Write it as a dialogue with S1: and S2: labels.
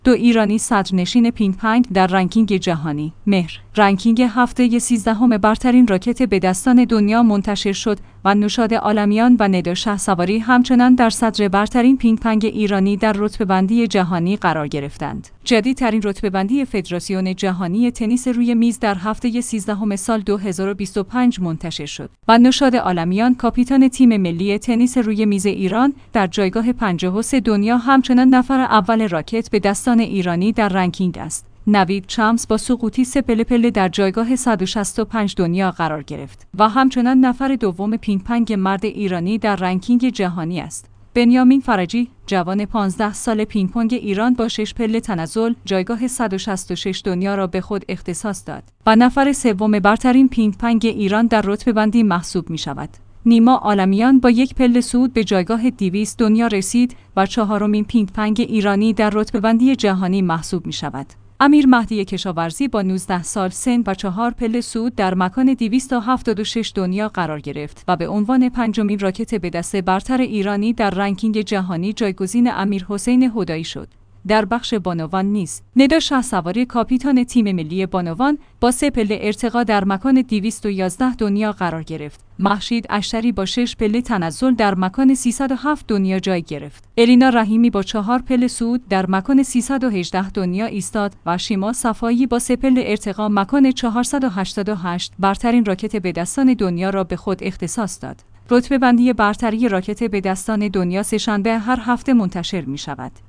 S1: دو ایرانی صدرنشین پینگ پنگ در رنکینگ جهانی. مهر. رنکینگ هفته 13 برترین راکت به دستان دنیا منتشر شد و نوشاد عالمیان و ندا شهسواری همچنان در صدر برترین پینگ پنگ ایرانی در رتبه‌بندی جهانی قرار گرفتند. جدیدترین رتبه‌بندی فدراسیون جهانی تنیس روی میز در هفته 13 سال 2025 منتشر شد و نوشاد عالمیان کاپیتان تیم ملی تنیس روی میز ایران در جایگاه 53 دنیا همچنان نفر اول راکت به دستان ایرانی در رنکینگ است. نوید چامس با سقوطی 3 پله در جایگاه 165 دنیا قرار گرفت و همچنان نفر دوم پینگ پنگ مرد ایرانی در رنکینگ جهانی است. بنیامین فرجی، جوان 15 سال پینگ پونگ ایران با 6 پله تنزل جایگاه 166 دنیا را به خود اختصاص داد و نفر سوم برترین پینگ پنگ ایران در رتبه‌بندی محسوب می شود. نیما عالمیان با 1 پله صعود به جایگاه 200 دنیا رسید و چهارمین پینگ پنگ ایرانی در رتبه‌بندی جهانی محسوب می شود. امیر مهدی کشاورزی با 19 سال سن و 4 پله صعود در مکان 276 دنیا قرار گرفت و به عنوان پنجمین راکت به دست برتر ایرانی در رنکینگ جهانی جایگزین امیرحسین هدایی شد. در بخش بانوان نیز ندا شهسواری کاپیتان تیم ملی بانوان با 3 پله ارتقا در مکان 211 دنیا قرار گرفت. مهشید اشتری با 6 پله تنزل در مکان 307 دنیا جای گرفت. الینا رحیمی با 4 پله صعود در مکان 318 دنیا ایستاد و شیما صفایی با 3 پله ارتقا مکان 488 برترین راکت به دستان دنیا را به خود اختصاص داد. رتبه‌بندی برتری راکت به دستان دنیا سه‌شنبه هر هفته منتشر می شود.